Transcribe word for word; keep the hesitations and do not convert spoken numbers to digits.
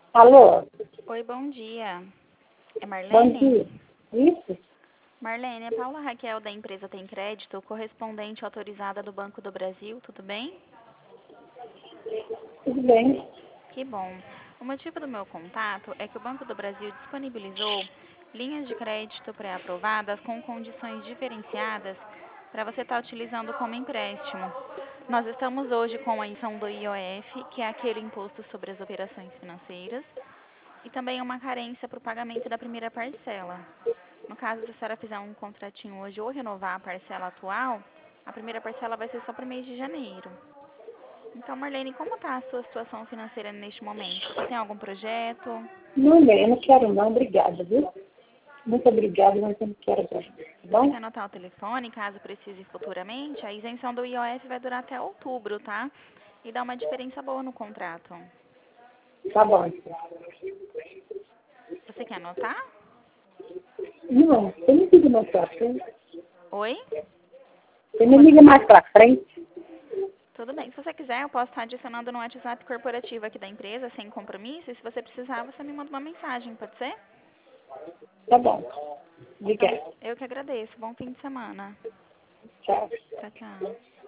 Alô? Oi, bom dia. É Bom Marlene? dia. Isso? Marlene, é Paula Raquel da empresa Tem Crédito, correspondente autorizada do Banco do Brasil, tudo bem? Tudo bem. Que bom. O motivo do meu contato é que o Banco do Brasil disponibilizou linhas de crédito pré-aprovadas com condições diferenciadas para você estar utilizando como empréstimo. Nós estamos hoje com a isenção do I O F, que é aquele imposto sobre as operações financeiras, e também uma carência para o pagamento da primeira parcela. No caso, se a senhora fizer um contratinho hoje ou renovar a parcela atual, a primeira parcela vai ser só para o mês de janeiro. Então, Marlene, como está a sua situação financeira neste momento? Você tem algum projeto? Não, bem, eu não quero não, obrigada, viu? Muito obrigada, mas eu não quero não, tá Você bom? quer anotar o telefone, caso precise futuramente? A isenção do I O F vai durar até outubro, tá? E dá uma diferença boa no contrato. Tá bom. Você quer anotar? Não, você me liga mais pra frente. Oi? Você me Como liga assim? mais pra frente. Tudo bem. Se você quiser, eu posso estar adicionando no WhatsApp corporativo aqui da empresa, sem compromisso. E se você precisar, você me manda uma mensagem, pode ser? Tá bom. Então, Obrigada. eu que agradeço. Bom fim de semana. Tchau. Tchau, tchau.